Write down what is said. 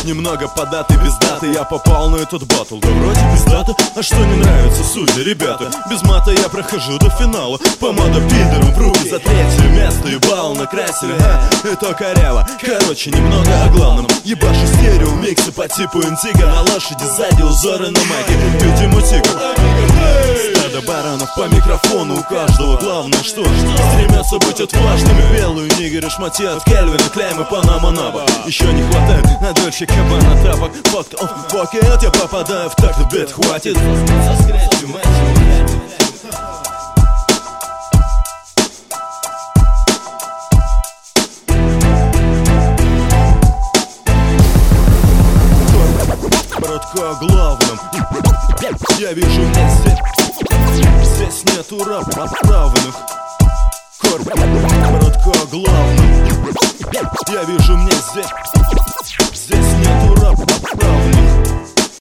немного податый, без даты. Я попал на этот батл, да вроде без даты. А что не нравится, судьи, ребята? Без мата я прохожу до финала. Помада пидором в руки за третье место. Ебал накрасили, и то коряво. Короче, немного о главном. Ебашу стерео миксы по типу Интига. На лошади сзади узоры на майке. Видимо, тигр. Стадо баранов по микрофону. У каждого главное что? Стремятся быть отважными. Белую нигеры шматья от Кельвина, Клейма, Панама, Наба. Еще не хватает на дольше кабана тапок. Fucked off pocket, я попадаю в такт, бит хватит. Коротко о главном. Я вижу, мне здесь нету равных. Коротко о главном. Я вижу, мне здесь